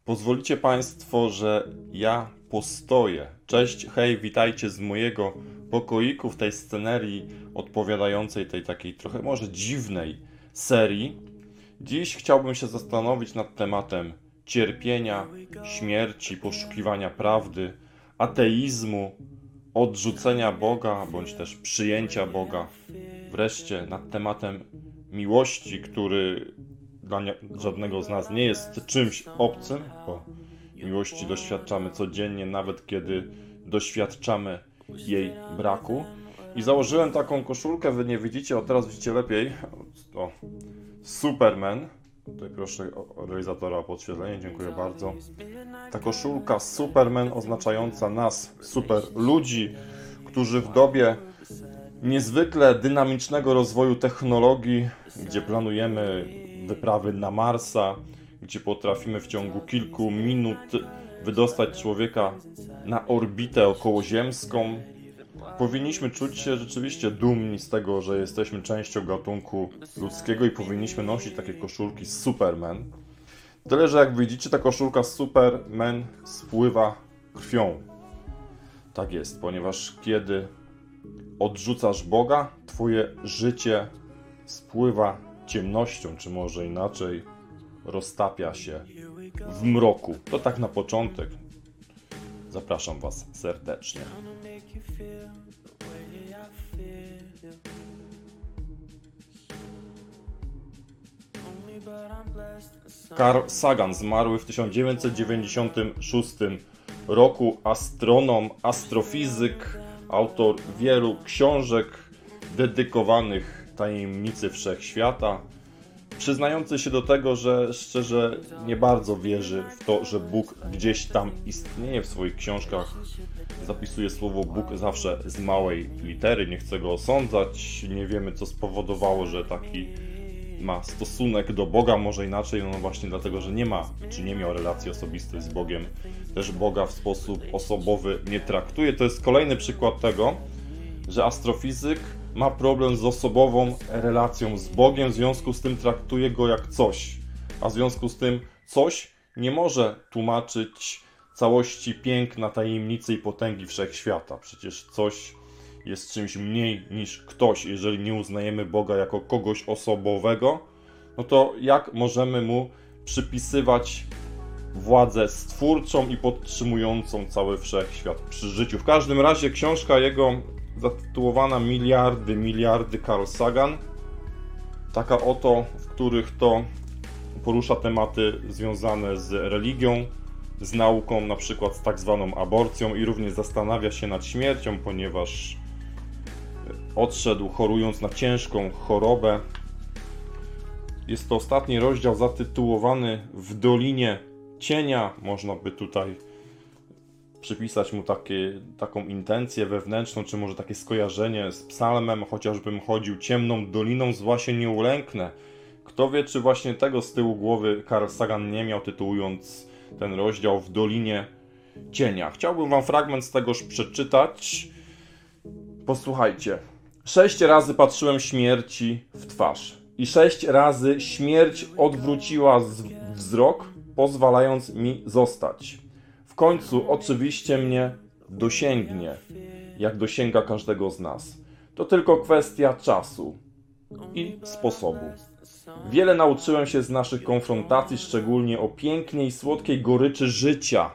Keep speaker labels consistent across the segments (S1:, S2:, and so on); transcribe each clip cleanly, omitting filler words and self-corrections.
S1: Pozwolicie Państwo, że ja postoję. Cześć, hej, witajcie z mojego pokoiku w tej scenerii odpowiadającej tej takiej trochę może dziwnej serii. Dziś chciałbym się zastanowić nad tematem cierpienia, śmierci, poszukiwania prawdy, ateizmu, odrzucenia Boga bądź też przyjęcia Boga. Wreszcie nad tematem miłości, który dla żadnego z nas nie jest czymś obcym, bo miłości doświadczamy codziennie, nawet kiedy doświadczamy jej braku. I założyłem taką koszulkę, wy nie widzicie, o teraz widzicie lepiej. O, Superman. Tutaj proszę realizatora o podświetlenie, dziękuję bardzo. Ta koszulka Superman oznaczająca nas, super ludzi, którzy w dobie niezwykle dynamicznego rozwoju technologii, gdzie planujemy wyprawy na Marsa, gdzie potrafimy w ciągu kilku minut wydostać człowieka na orbitę okołoziemską, powinniśmy czuć się rzeczywiście dumni z tego, że jesteśmy częścią gatunku ludzkiego i powinniśmy nosić takie koszulki Superman. Tyle, że jak widzicie, ta koszulka Superman spływa krwią. Tak jest, ponieważ kiedy odrzucasz Boga, twoje życie spływa ciemnością, czy może inaczej, roztapia się w mroku. To tak na początek. Zapraszam Was serdecznie. Carl Sagan, zmarły w 1996 roku, astronom, astrofizyk, autor wielu książek dedykowanych tajemnicy wszechświata, przyznający się do tego, że szczerze nie bardzo wierzy w to, że Bóg gdzieś tam istnieje. W swoich książkach zapisuje słowo Bóg zawsze z małej litery, nie chce go osądzać, nie wiemy co spowodowało, że taki ma stosunek do Boga, może inaczej, no właśnie dlatego, że nie ma, czy nie miał relacji osobistej z Bogiem, też Boga w sposób osobowy nie traktuje. To jest kolejny przykład tego, że astrofizyk ma problem z osobową relacją z Bogiem, w związku z tym traktuje go jak coś, a w związku z tym coś nie może tłumaczyć całości piękna, tajemnicy i potęgi wszechświata. Przecież coś jest czymś mniej niż ktoś. Jeżeli nie uznajemy Boga jako kogoś osobowego, no to jak możemy Mu przypisywać władzę stwórczą i podtrzymującą cały wszechświat przy życiu? W każdym razie książka jego zatytułowana Miliardy Carl Sagan, taka oto, w których to porusza tematy związane z religią, z nauką, na przykład z tak zwaną aborcją, i również zastanawia się nad śmiercią, ponieważ odszedł chorując na ciężką chorobę. Jest to ostatni rozdział zatytułowany W Dolinie Cienia. Można by tutaj przypisać mu taką intencję wewnętrzną, czy może takie skojarzenie z psalmem, chociażbym chodził ciemną doliną, zła się nie ulęknę. Kto wie, czy właśnie tego z tyłu głowy Carl Sagan nie miał, tytułując ten rozdział W Dolinie Cienia. Chciałbym wam fragment z tegoż przeczytać. Posłuchajcie. 6 razy patrzyłem śmierci w twarz i 6 razy śmierć odwróciła wzrok, pozwalając mi zostać. W końcu oczywiście mnie dosięgnie, jak dosięga każdego z nas. To tylko kwestia czasu i sposobu. Wiele nauczyłem się z naszych konfrontacji, szczególnie o pięknie i słodkiej goryczy życia,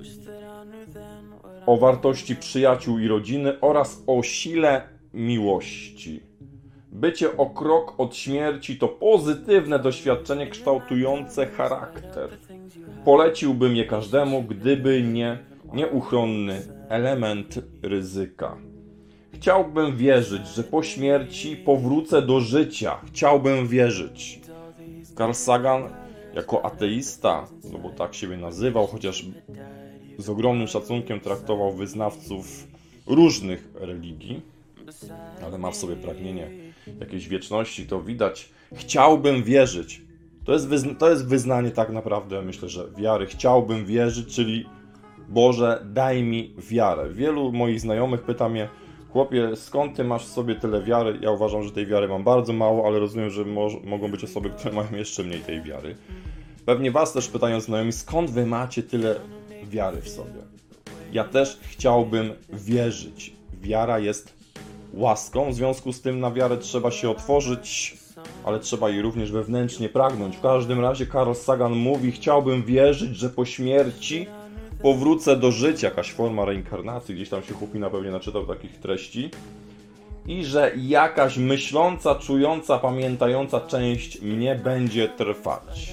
S1: o wartości przyjaciół i rodziny oraz o sile miłości. Bycie o krok od śmierci to pozytywne doświadczenie kształtujące charakter. Poleciłbym je każdemu, gdyby nie nieuchronny element ryzyka. Chciałbym wierzyć, że po śmierci powrócę do życia. Chciałbym wierzyć. Carl Sagan jako ateista, no bo tak siebie nazywał, chociaż z ogromnym szacunkiem traktował wyznawców różnych religii, ale ma w sobie pragnienie jakiejś wieczności, to widać. Chciałbym wierzyć. To jest wyznanie tak naprawdę, myślę, że wiary. Chciałbym wierzyć, czyli Boże, daj mi wiarę. Wielu moich znajomych pyta mnie: chłopie, skąd ty masz w sobie tyle wiary? Ja uważam, że tej wiary mam bardzo mało, ale rozumiem, że mogą być osoby, które mają jeszcze mniej tej wiary. Pewnie was też pytają znajomi, skąd wy macie tyle wiary w sobie? Ja też chciałbym wierzyć. Wiara jest łaską, w związku z tym na wiarę trzeba się otworzyć, ale trzeba jej również wewnętrznie pragnąć. W każdym razie Carl Sagan mówi, chciałbym wierzyć, że po śmierci powrócę do życia, jakaś forma reinkarnacji, gdzieś tam się chłopina pewnie naczytał takich treści, i że jakaś myśląca, czująca, pamiętająca część mnie będzie trwać.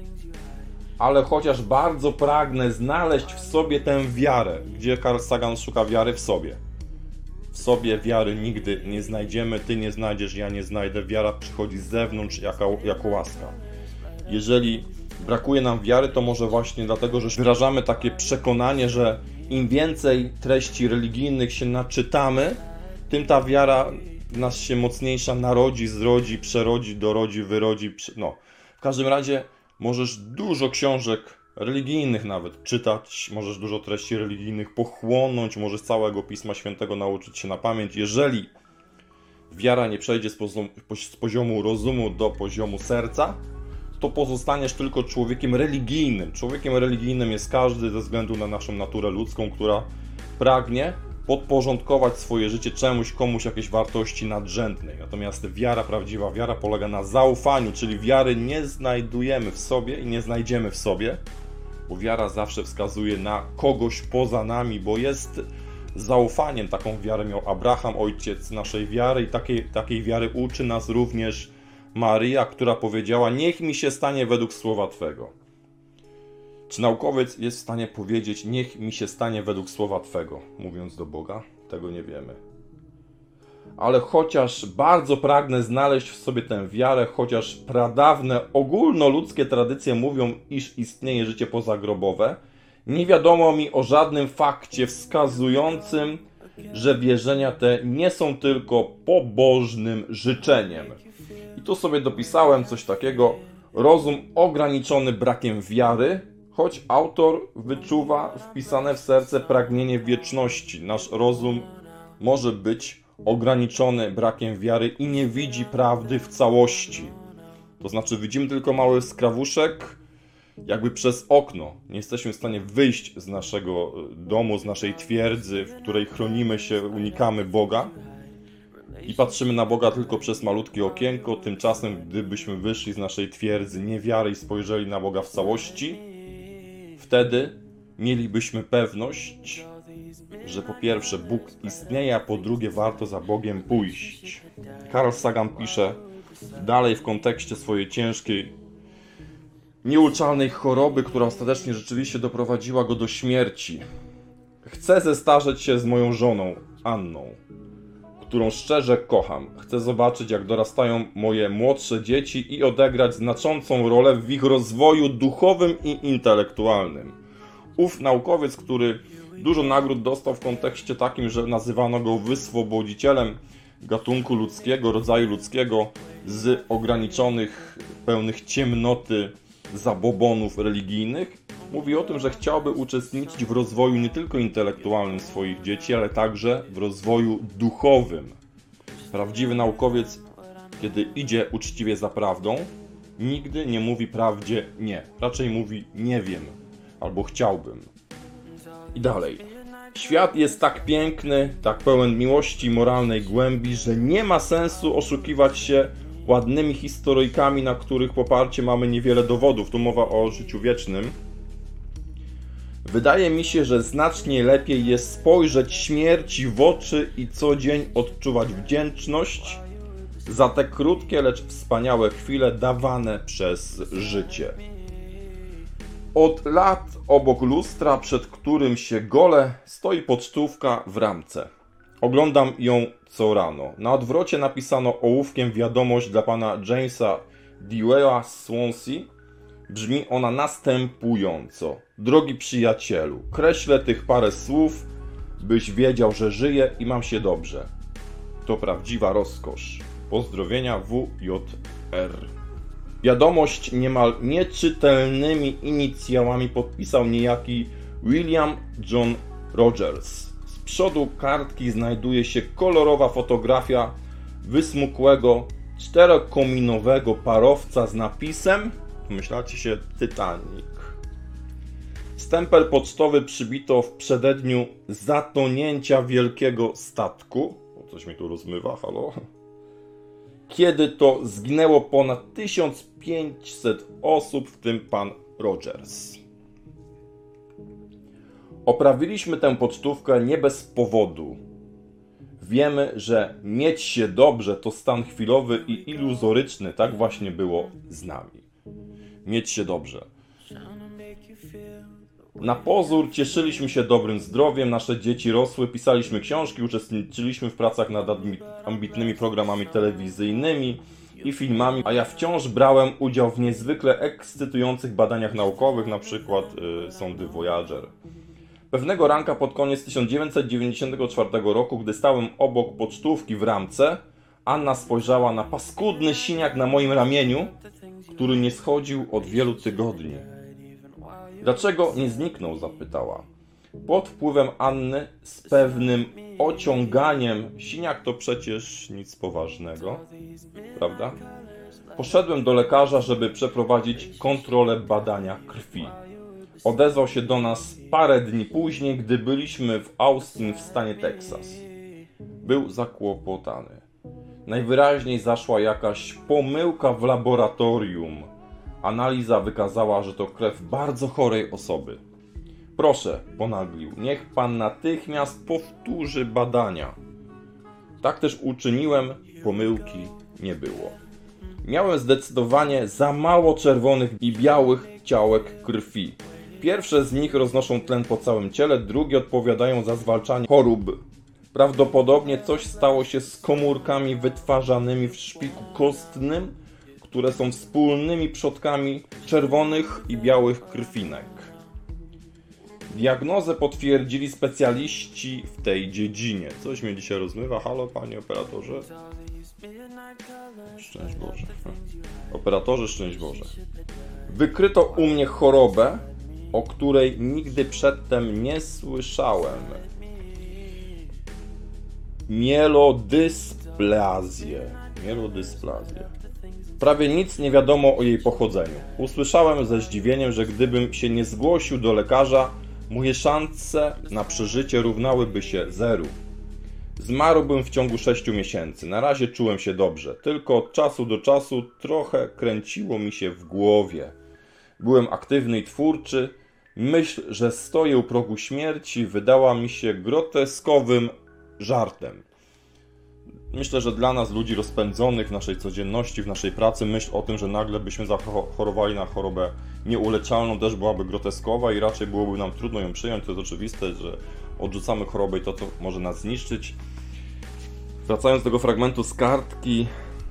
S1: Ale chociaż bardzo pragnę znaleźć w sobie tę wiarę, gdzie Carl Sagan szuka wiary w sobie. W sobie wiary nigdy nie znajdziemy, ty nie znajdziesz, ja nie znajdę. Wiara przychodzi z zewnątrz jako łaska. Jeżeli brakuje nam wiary, to może właśnie dlatego, że wyrażamy takie przekonanie, że im więcej treści religijnych się naczytamy, tym ta wiara w nas się mocniejsza narodzi, zrodzi, przerodzi, dorodzi, wyrodzi. No, w każdym razie możesz dużo książek religijnych nawet czytać, możesz dużo treści religijnych pochłonąć, możesz całego Pisma Świętego nauczyć się na pamięć. Jeżeli wiara nie przejdzie z poziomu rozumu do poziomu serca, to pozostaniesz tylko człowiekiem religijnym. Człowiekiem religijnym jest każdy ze względu na naszą naturę ludzką, która pragnie podporządkować swoje życie czemuś, komuś, jakiejś wartości nadrzędnej. Natomiast wiara, prawdziwa wiara polega na zaufaniu, czyli wiary nie znajdujemy w sobie i nie znajdziemy w sobie, bo wiara zawsze wskazuje na kogoś poza nami, bo jest zaufaniem. Taką wiarę miał Abraham, ojciec naszej wiary, i takiej wiary uczy nas również Maryja, która powiedziała: niech mi się stanie według słowa Twego. Czy naukowiec jest w stanie powiedzieć: niech mi się stanie według słowa Twego, mówiąc do Boga? Tego nie wiemy. Ale chociaż bardzo pragnę znaleźć w sobie tę wiarę, chociaż pradawne, ogólnoludzkie tradycje mówią, iż istnieje życie pozagrobowe, nie wiadomo mi o żadnym fakcie wskazującym, że wierzenia te nie są tylko pobożnym życzeniem. I tu sobie dopisałem coś takiego: rozum ograniczony brakiem wiary, choć autor wyczuwa wpisane w serce pragnienie wieczności. Nasz rozum może być ograniczony brakiem wiary i nie widzi prawdy w całości. To znaczy widzimy tylko mały skrawuszek, jakby przez okno. Nie jesteśmy w stanie wyjść z naszego domu, z naszej twierdzy, w której chronimy się, unikamy Boga i patrzymy na Boga tylko przez malutkie okienko. Tymczasem, gdybyśmy wyszli z naszej twierdzy niewiary i spojrzeli na Boga w całości, wtedy mielibyśmy pewność, że po pierwsze Bóg istnieje, a po drugie warto za Bogiem pójść. Carl Sagan pisze dalej w kontekście swojej ciężkiej, nieuleczalnej choroby, która ostatecznie rzeczywiście doprowadziła go do śmierci. Chcę zestarzeć się z moją żoną, Anną, którą szczerze kocham. Chcę zobaczyć, jak dorastają moje młodsze dzieci i odegrać znaczącą rolę w ich rozwoju duchowym i intelektualnym. Ów naukowiec, który dużo nagród dostał w kontekście takim, że nazywano go wyswobodzicielem gatunku ludzkiego, rodzaju ludzkiego z ograniczonych, pełnych ciemnoty zabobonów religijnych, mówi o tym, że chciałby uczestniczyć w rozwoju nie tylko intelektualnym swoich dzieci, ale także w rozwoju duchowym. Prawdziwy naukowiec, kiedy idzie uczciwie za prawdą, nigdy nie mówi prawdzie nie. Raczej mówi: nie wiem, albo chciałbym. I dalej. Świat jest tak piękny, tak pełen miłości i moralnej głębi, że nie ma sensu oszukiwać się ładnymi historyjkami, na których poparcie mamy niewiele dowodów. Tu mowa o życiu wiecznym. Wydaje mi się, że znacznie lepiej jest spojrzeć śmierci w oczy i co dzień odczuwać wdzięczność za te krótkie, lecz wspaniałe chwile dawane przez życie. Od lat obok lustra, przed którym się golę, stoi pocztówka w ramce. Oglądam ją co rano. Na odwrocie napisano ołówkiem wiadomość dla pana Jamesa Dewey'a z Swansea. Brzmi ona następująco: drogi przyjacielu, kreślę tych parę słów, byś wiedział, że żyję i mam się dobrze. To prawdziwa rozkosz. Pozdrowienia WJR. Wiadomość niemal nieczytelnymi inicjałami podpisał niejaki William John Rogers. Z przodu kartki znajduje się kolorowa fotografia wysmukłego, czterokominowego parowca z napisem, Pomyślacie się, Titanic. Stempel pocztowy przybito w przededniu zatonięcia wielkiego statku. O, coś mi tu rozmywa, halo? Kiedy to zginęło ponad 1500 osób, w tym pan Rogers. Oprawiliśmy tę pocztówkę nie bez powodu. Wiemy, że mieć się dobrze to stan chwilowy i iluzoryczny. Tak właśnie było z nami. Mieć się dobrze. Na pozór cieszyliśmy się dobrym zdrowiem, nasze dzieci rosły, pisaliśmy książki, uczestniczyliśmy w pracach nad ambitnymi programami telewizyjnymi i filmami, a ja wciąż brałem udział w niezwykle ekscytujących badaniach naukowych, na przykład sondy Voyager. Pewnego ranka pod koniec 1994 roku, gdy stałem obok pocztówki w ramce, Anna spojrzała na paskudny siniak na moim ramieniu, który nie schodził od wielu tygodni. Dlaczego nie zniknął? Zapytała. Pod wpływem Anny z pewnym ociąganiem, siniak to przecież nic poważnego, prawda? Poszedłem do lekarza, żeby przeprowadzić kontrolę badania krwi. Odezwał się do nas parę dni później, gdy byliśmy w Austin w stanie Teksas. Był zakłopotany. Najwyraźniej zaszła jakaś pomyłka w laboratorium. Analiza wykazała, że to krew bardzo chorej osoby. Proszę, ponaglił, niech pan natychmiast powtórzy badania. Tak też uczyniłem, pomyłki nie było. Miałem zdecydowanie za mało czerwonych i białych ciałek krwi. Pierwsze z nich roznoszą tlen po całym ciele, drugie odpowiadają za zwalczanie chorób. Prawdopodobnie coś stało się z komórkami wytwarzanymi w szpiku kostnym, które są wspólnymi przodkami czerwonych i białych krwinek. Diagnozę potwierdzili specjaliści w tej dziedzinie. Coś mnie dzisiaj rozmywa. Halo, panie operatorze? Szczęść Boże. Operatorze, szczęść Boże. Wykryto u mnie chorobę, o której nigdy przedtem nie słyszałem. Mielodysplazję. Prawie nic nie wiadomo o jej pochodzeniu. Usłyszałem ze zdziwieniem, że gdybym się nie zgłosił do lekarza, moje szanse na przeżycie równałyby się zeru. Zmarłbym w ciągu 6 miesięcy. Na razie czułem się dobrze, tylko od czasu do czasu trochę kręciło mi się w głowie. Byłem aktywny i twórczy. Myśl, że stoję u progu śmierci, wydała mi się groteskowym żartem. Myślę, że dla nas, ludzi rozpędzonych w naszej codzienności, w naszej pracy, myśl o tym, że nagle byśmy zachorowali na chorobę nieuleczalną, też byłaby groteskowa i raczej byłoby nam trudno ją przyjąć. To jest oczywiste, że odrzucamy chorobę i to, co może nas zniszczyć. Wracając do tego fragmentu z kartki,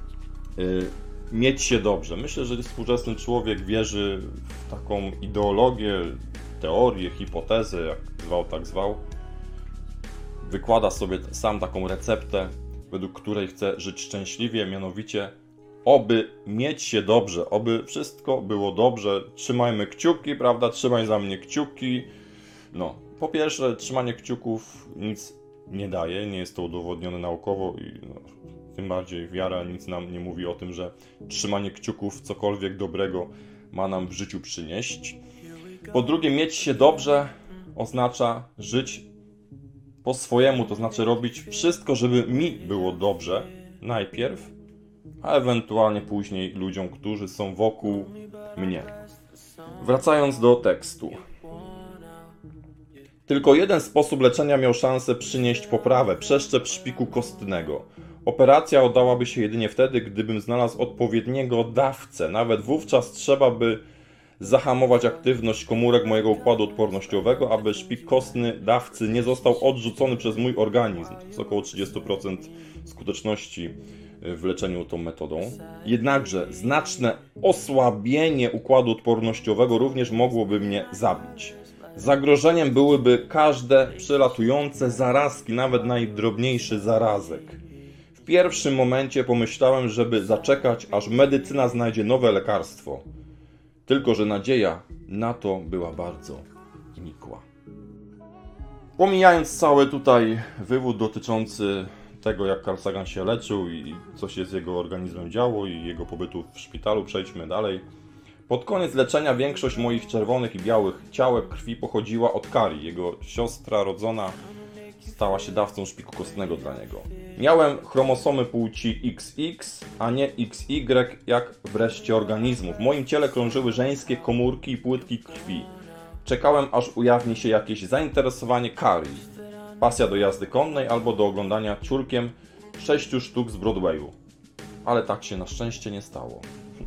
S1: mieć się dobrze. Myślę, że współczesny człowiek wierzy w taką ideologię, teorię, hipotezę, jak zwał, tak zwał. Wykłada sobie sam taką receptę, według której chce żyć szczęśliwie, mianowicie oby mieć się dobrze, oby wszystko było dobrze. Trzymajmy kciuki, prawda? Trzymaj za mnie kciuki. No, po pierwsze, trzymanie kciuków nic nie daje, nie jest to udowodnione naukowo i tym bardziej wiara nic nam nie mówi o tym, że trzymanie kciuków cokolwiek dobrego ma nam w życiu przynieść. Po drugie, mieć się dobrze oznacza żyć po swojemu, to znaczy robić wszystko, żeby mi było dobrze najpierw, a ewentualnie później ludziom, którzy są wokół mnie. Wracając do tekstu. Tylko jeden sposób leczenia miał szansę przynieść poprawę, przeszczep szpiku kostnego. Operacja udałaby się jedynie wtedy, gdybym znalazł odpowiedniego dawcę. Nawet wówczas trzeba by zahamować aktywność komórek mojego układu odpornościowego, aby szpik kostny dawcy nie został odrzucony przez mój organizm. To jest około 30% skuteczności w leczeniu tą metodą. Jednakże znaczne osłabienie układu odpornościowego również mogłoby mnie zabić. Zagrożeniem byłyby każde przelatujące zarazki, nawet najdrobniejszy zarazek. W pierwszym momencie pomyślałem, żeby zaczekać, aż medycyna znajdzie nowe lekarstwo. Tylko że nadzieja na to była bardzo nikła. Pomijając cały tutaj wywód dotyczący tego, jak Carl Sagan się leczył i co się z jego organizmem działo i jego pobytu w szpitalu, przejdźmy dalej. Pod koniec leczenia większość moich czerwonych i białych ciałek krwi pochodziła od Kari. Jego siostra rodzona stała się dawcą szpiku kostnego dla niego. Miałem chromosomy płci XX, a nie XY, jak w reszcie organizmu. W moim ciele krążyły żeńskie komórki i płytki krwi. Czekałem, aż ujawni się jakieś zainteresowanie Kari. Pasja do jazdy konnej albo do oglądania ciurkiem 6 sztuk z Broadwayu. Ale tak się na szczęście nie stało.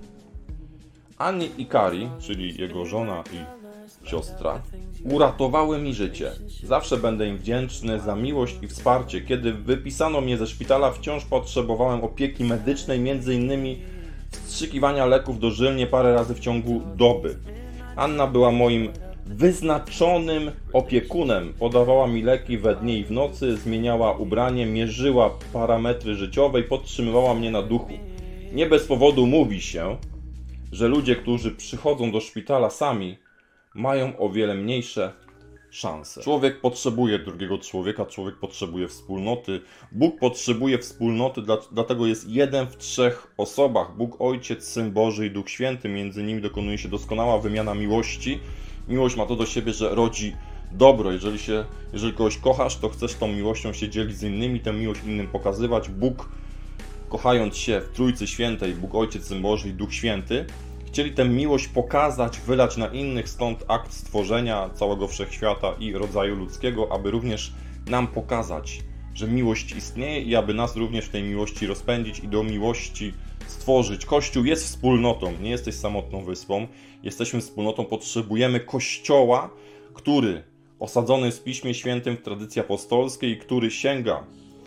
S1: Annie i Kari, czyli jego żona i siostra, uratowały mi życie. Zawsze będę im wdzięczny za miłość i wsparcie. Kiedy wypisano mnie ze szpitala, wciąż potrzebowałem opieki medycznej, m.in. wstrzykiwania leków dożylnie parę razy w ciągu doby. Anna była moim wyznaczonym opiekunem. Podawała mi leki we dnie i w nocy, zmieniała ubranie, mierzyła parametry życiowe i podtrzymywała mnie na duchu. Nie bez powodu mówi się, że ludzie, którzy przychodzą do szpitala sami, mają o wiele mniejsze szanse. Człowiek potrzebuje drugiego człowieka, człowiek potrzebuje wspólnoty. Bóg potrzebuje wspólnoty, dlatego jest jeden w 3 osobach. Bóg Ojciec, Syn Boży i Duch Święty. Między nimi dokonuje się doskonała wymiana miłości. Miłość ma to do siebie, że rodzi dobro. Jeżeli kogoś kochasz, to chcesz tą miłością się dzielić z innymi, tę miłość innym pokazywać. Bóg, kochając się w Trójcy Świętej, Bóg Ojciec, Syn Boży i Duch Święty, chcieli tę miłość pokazać, wylać na innych, stąd akt stworzenia całego wszechświata i rodzaju ludzkiego, aby również nam pokazać, że miłość istnieje i aby nas również w tej miłości rozpędzić i do miłości stworzyć. Kościół jest wspólnotą, nie jesteś samotną wyspą, jesteśmy wspólnotą, potrzebujemy Kościoła, który osadzony jest w Piśmie Świętym, w tradycji apostolskiej, który sięga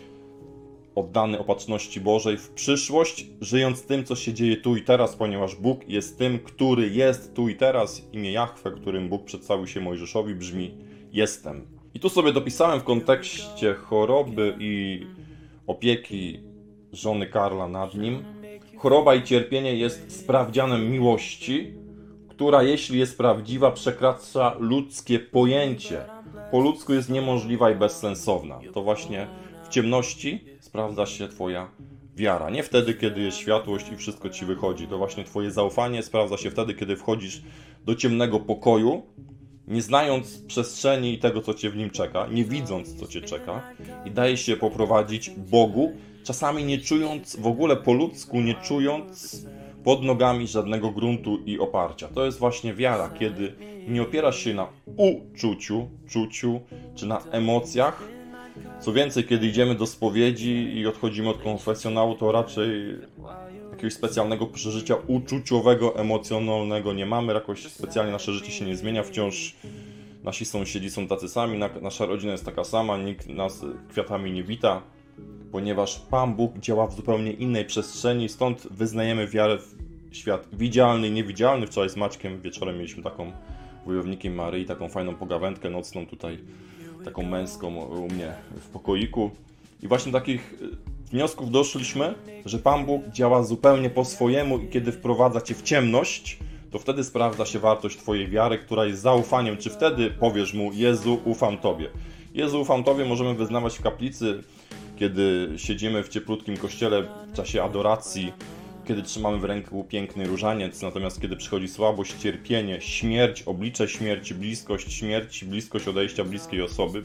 S1: oddany opatrzności Bożej w przyszłość, żyjąc tym, co się dzieje tu i teraz, ponieważ Bóg jest tym, który jest tu i teraz. Imię Jahwe, którym Bóg przedstawił się Mojżeszowi, brzmi jestem. I tu sobie dopisałem w kontekście choroby i opieki żony Karla nad nim. Choroba i cierpienie jest sprawdzianem miłości, która, jeśli jest prawdziwa, przekracza ludzkie pojęcie. Po ludzku jest niemożliwa i bezsensowna. To właśnie w ciemności sprawdza się Twoja wiara. Nie wtedy, kiedy jest światłość i wszystko Ci wychodzi. To właśnie Twoje zaufanie sprawdza się wtedy, kiedy wchodzisz do ciemnego pokoju, nie znając przestrzeni i tego, co Cię w nim czeka, nie widząc, co Cię czeka, i dajesz się poprowadzić Bogu, czasami nie czując, w ogóle po ludzku, nie czując pod nogami żadnego gruntu i oparcia. To jest właśnie wiara, kiedy nie opierasz się na uczuciu, czy na emocjach. Co więcej, kiedy idziemy do spowiedzi i odchodzimy od konfesjonału, to raczej jakiegoś specjalnego przeżycia uczuciowego, emocjonalnego nie mamy. Jakoś specjalnie nasze życie się nie zmienia. Wciąż nasi sąsiedzi są tacy sami, nasza rodzina jest taka sama, nikt nas kwiatami nie wita, ponieważ Pan Bóg działa w zupełnie innej przestrzeni, stąd wyznajemy wiarę w świat widzialny i niewidzialny. Wczoraj z Maćkiem wieczorem mieliśmy taką wojownikiem Maryi, taką fajną pogawędkę nocną tutaj, taką męską u mnie w pokoiku. I właśnie takich wniosków doszliśmy, że Pan Bóg działa zupełnie po swojemu i kiedy wprowadza Cię w ciemność, to wtedy sprawdza się wartość Twojej wiary, która jest zaufaniem. Czy wtedy powiesz Mu: Jezu, ufam Tobie. Jezu, ufam Tobie możemy wyznawać w kaplicy, kiedy siedzimy w cieplutkim kościele w czasie adoracji, kiedy trzymamy w ręku piękny różaniec, natomiast kiedy przychodzi słabość, cierpienie, śmierć, oblicze śmierci, bliskość odejścia bliskiej osoby,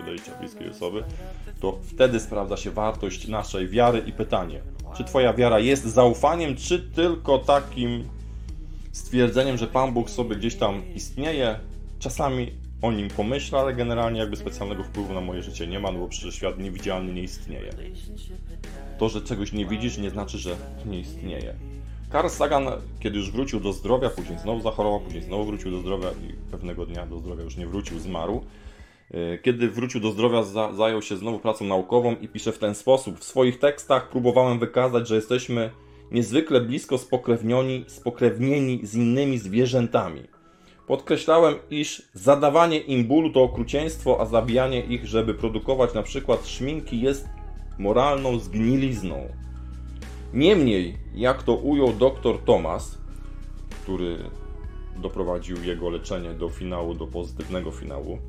S1: to wtedy sprawdza się wartość naszej wiary i pytanie, czy Twoja wiara jest zaufaniem, czy tylko takim stwierdzeniem, że Pan Bóg sobie gdzieś tam istnieje, czasami o nim pomyślę, ale generalnie jakby specjalnego wpływu na moje życie nie ma, no bo przecież świat niewidzialny nie istnieje. To, że czegoś nie widzisz, nie znaczy, że nie istnieje. Carl Sagan, kiedy już wrócił do zdrowia, później znowu zachorował, później znowu wrócił do zdrowia i pewnego dnia do zdrowia już nie wrócił, zmarł. Kiedy wrócił do zdrowia, zajął się znowu pracą naukową i pisze w ten sposób: w swoich tekstach próbowałem wykazać, że jesteśmy niezwykle blisko spokrewnieni z innymi zwierzętami. Podkreślałem, iż zadawanie im bólu to okrucieństwo, a zabijanie ich, żeby produkować na przykład szminki, jest moralną zgnilizną. Niemniej, jak to ujął dr Thomas, który doprowadził jego leczenie do finału, do pozytywnego finału,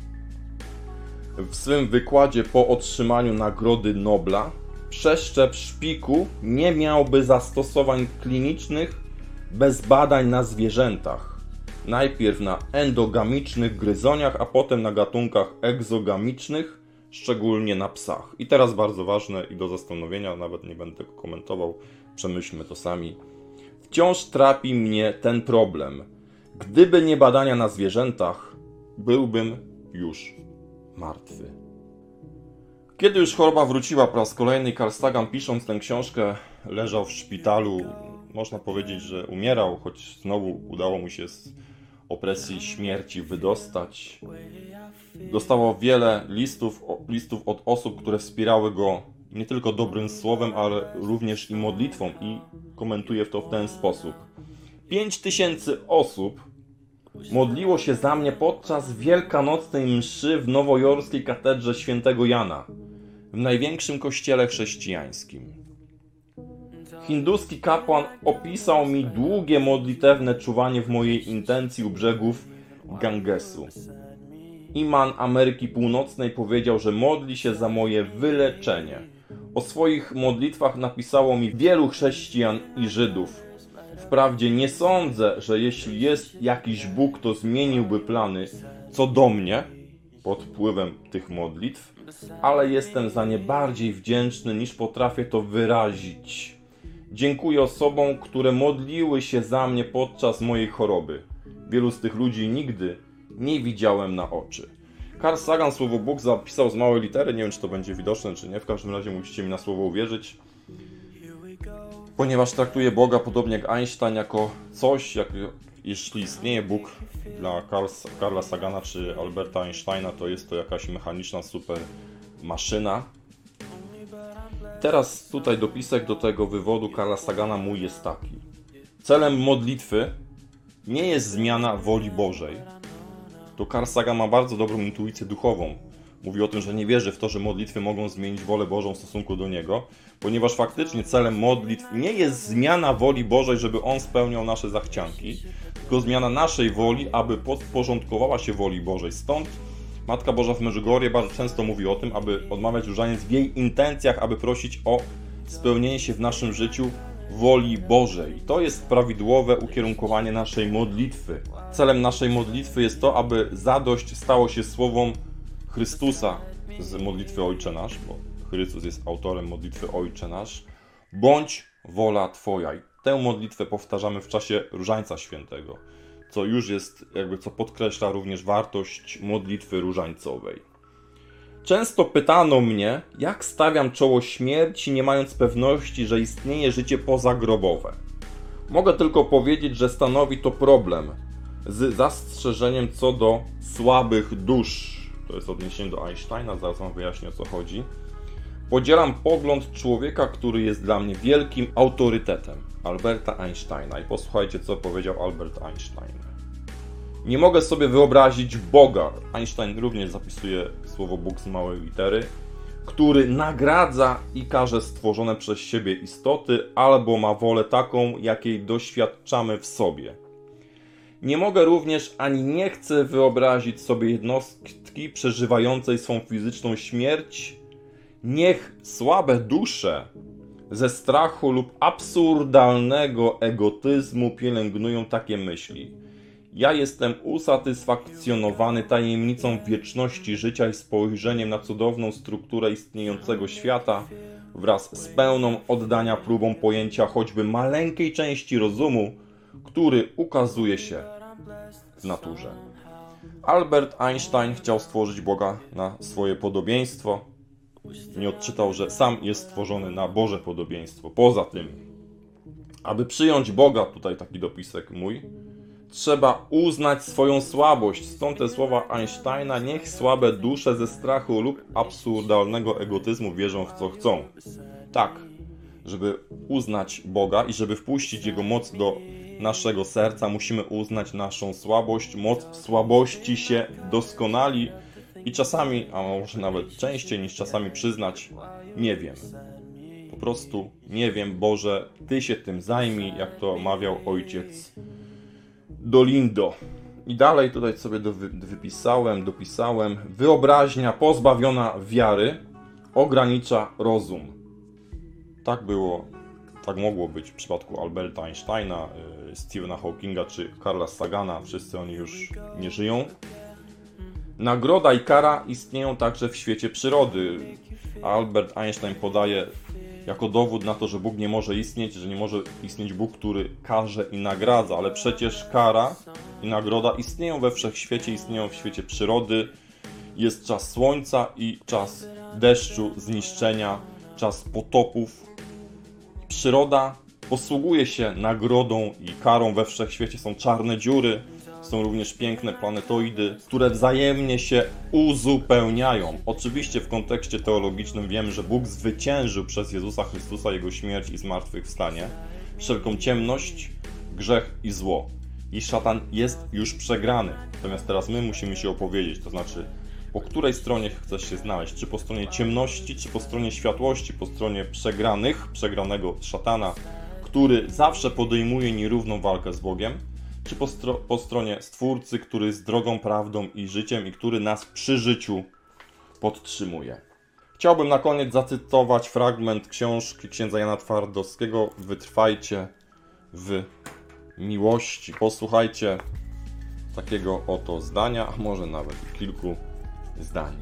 S1: w swym wykładzie po otrzymaniu Nagrody Nobla, przeszczep szpiku nie miałby zastosowań klinicznych bez badań na zwierzętach. Najpierw na endogamicznych gryzoniach, a potem na gatunkach egzogamicznych, szczególnie na psach. I teraz bardzo ważne i do zastanowienia, nawet nie będę tego komentował, przemyślmy to sami. Wciąż trapi mnie ten problem. Gdyby nie badania na zwierzętach, byłbym już martwy. Kiedy już choroba wróciła po raz kolejny, Carl Sagan, pisząc tę książkę, leżał w szpitalu. Można powiedzieć, że umierał, choć znowu udało mu się z opresji śmierci wydostać. Dostało wiele listów od osób, które wspierały go nie tylko dobrym słowem, ale również i modlitwą, i komentuje to w ten sposób. 5000 osób modliło się za mnie podczas wielkanocnej mszy w nowojorskiej katedrze świętego Jana, w największym kościele chrześcijańskim. Hinduski kapłan opisał mi długie modlitewne czuwanie w mojej intencji u brzegów Gangesu. Iman Ameryki Północnej powiedział, że modli się za moje wyleczenie. O swoich modlitwach napisało mi wielu chrześcijan i Żydów. Wprawdzie nie sądzę, że jeśli jest jakiś Bóg, to zmieniłby plany co do mnie pod wpływem tych modlitw, ale jestem za nie bardziej wdzięczny, niż potrafię to wyrazić. Dziękuję osobom, które modliły się za mnie podczas mojej choroby. Wielu z tych ludzi nigdy nie widziałem na oczy. Carl Sagan słowo Bóg zapisał z małej litery, nie wiem, czy to będzie widoczne, czy nie, w każdym razie musicie mi na słowo uwierzyć, ponieważ traktuje Boga podobnie jak Einstein jako coś, jeśli istnieje Bóg dla Carla Sagana czy Alberta Einsteina, to jest to jakaś mechaniczna super maszyna. Teraz tutaj dopisek do tego wywodu Carla Sagana mój jest taki. Celem modlitwy nie jest zmiana woli Bożej. To Carl Sagan ma bardzo dobrą intuicję duchową. Mówi o tym, że nie wierzy w to, że modlitwy mogą zmienić wolę Bożą w stosunku do Niego, ponieważ faktycznie celem modlitw nie jest zmiana woli Bożej, żeby On spełniał nasze zachcianki, tylko zmiana naszej woli, aby podporządkowała się woli Bożej. Stąd Matka Boża w Medjugorje bardzo często mówi o tym, aby odmawiać różaniec w jej intencjach, aby prosić o spełnienie się w naszym życiu woli Bożej. To jest prawidłowe ukierunkowanie naszej modlitwy. Celem naszej modlitwy jest to, aby zadość stało się słowom Chrystusa z modlitwy Ojcze Nasz, bo Chrystus jest autorem modlitwy Ojcze Nasz. Bądź wola Twoja. I tę modlitwę powtarzamy w czasie Różańca Świętego, co już jest, co podkreśla również wartość modlitwy różańcowej. Często pytano mnie, jak stawiam czoło śmierci, nie mając pewności, że istnieje życie pozagrobowe. Mogę tylko powiedzieć, że stanowi to problem, z zastrzeżeniem co do słabych dusz. To jest odniesienie do Einsteina, zaraz wam wyjaśnię, o co chodzi. Podzielam pogląd człowieka, który jest dla mnie wielkim autorytetem, Alberta Einsteina. I posłuchajcie, co powiedział Albert Einstein. Nie mogę sobie wyobrazić Boga, Einstein również zapisuje słowo Bóg z małej litery, który nagradza i karze stworzone przez siebie istoty, albo ma wolę taką, jakiej doświadczamy w sobie. Nie mogę również ani nie chcę wyobrazić sobie jednostki przeżywającej swą fizyczną śmierć. Niech słabe dusze ze strachu lub absurdalnego egotyzmu pielęgnują takie myśli. Ja jestem usatysfakcjonowany tajemnicą wieczności życia i spojrzeniem na cudowną strukturę istniejącego świata wraz z pełną oddania próbą pojęcia choćby maleńkiej części rozumu, który ukazuje się w naturze. Albert Einstein chciał stworzyć Boga na swoje podobieństwo. Nie odczytał, że sam jest stworzony na Boże podobieństwo. Poza tym, aby przyjąć Boga, tutaj taki dopisek mój, trzeba uznać swoją słabość. Stąd te słowa Einsteina: niech słabe dusze ze strachu lub absurdalnego egotyzmu wierzą w co chcą. Tak, żeby uznać Boga i żeby wpuścić Jego moc do naszego serca, musimy uznać naszą słabość. Moc w słabości się doskonali i czasami, a może nawet częściej niż czasami przyznać, nie wiem. Po prostu nie wiem, Boże, Ty się tym zajmij, jak to mawiał ojciec Dolindo. I dalej tutaj sobie dopisałem. Wyobraźnia pozbawiona wiary ogranicza rozum. Tak było Tak mogło być w przypadku Alberta Einsteina, Stephena Hawkinga czy Carla Sagana. Wszyscy oni już nie żyją. Nagroda i kara istnieją także w świecie przyrody. Albert Einstein podaje jako dowód na to, że Bóg nie może istnieć, że nie może istnieć Bóg, który karze i nagradza, ale przecież kara i nagroda istnieją we wszechświecie, istnieją w świecie przyrody. Jest czas słońca i czas deszczu, zniszczenia, czas potopów. Przyroda posługuje się nagrodą i karą we wszechświecie. Są czarne dziury, są również piękne planetoidy, które wzajemnie się uzupełniają. Oczywiście w kontekście teologicznym wiemy, że Bóg zwyciężył przez Jezusa Chrystusa, Jego śmierć i zmartwychwstanie wszelką ciemność, grzech i zło. I szatan jest już przegrany. Natomiast teraz my musimy się opowiedzieć, to znaczy po której stronie chcesz się znaleźć? Czy po stronie ciemności, czy po stronie światłości? Po stronie przegranego szatana, który zawsze podejmuje nierówną walkę z Bogiem? Czy po stronie Stwórcy, który jest drogą, prawdą i życiem i który nas przy życiu podtrzymuje? Chciałbym na koniec zacytować fragment książki księdza Jana Twardowskiego Wytrwajcie w miłości. Posłuchajcie takiego oto zdania, a może nawet kilku zdań.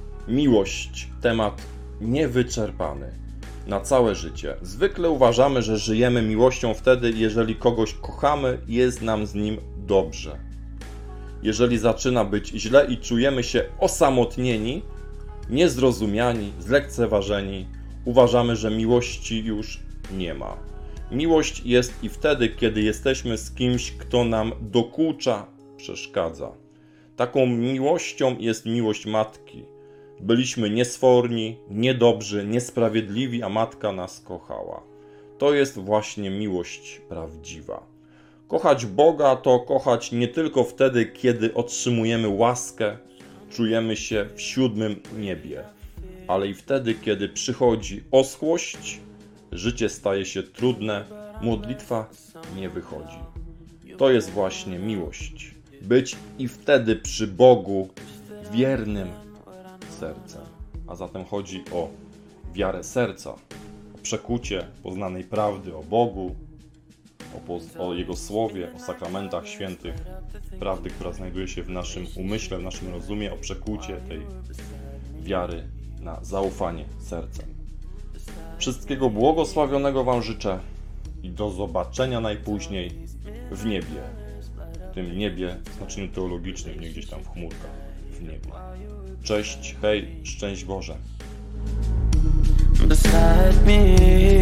S1: Miłość, temat niewyczerpany na całe życie. Zwykle uważamy, że żyjemy miłością wtedy, jeżeli kogoś kochamy i jest nam z nim dobrze. Jeżeli zaczyna być źle i czujemy się osamotnieni, niezrozumiani, zlekceważeni, uważamy, że miłości już nie ma. Miłość jest i wtedy, kiedy jesteśmy z kimś, kto nam dokucza, przeszkadza. Taką miłością jest miłość matki. Byliśmy niesforni, niedobrzy, niesprawiedliwi, a matka nas kochała. To jest właśnie miłość prawdziwa. Kochać Boga to kochać nie tylko wtedy, kiedy otrzymujemy łaskę, czujemy się w 7. niebie, ale i wtedy, kiedy przychodzi oschłość, życie staje się trudne, modlitwa nie wychodzi. To jest właśnie miłość. Być i wtedy przy Bogu wiernym sercem. A zatem chodzi o wiarę serca, o przekucie poznanej prawdy o Bogu, o Jego Słowie, o sakramentach świętych, prawdy, która znajduje się w naszym umyśle, w naszym rozumie, o przekucie tej wiary na zaufanie sercem. Wszystkiego błogosławionego Wam życzę i do zobaczenia najpóźniej w niebie. W tym niebie w znaczeniu teologicznym, nie gdzieś tam w chmurkach, w niebie. Cześć, hej, szczęść Boże.
S2: Beside me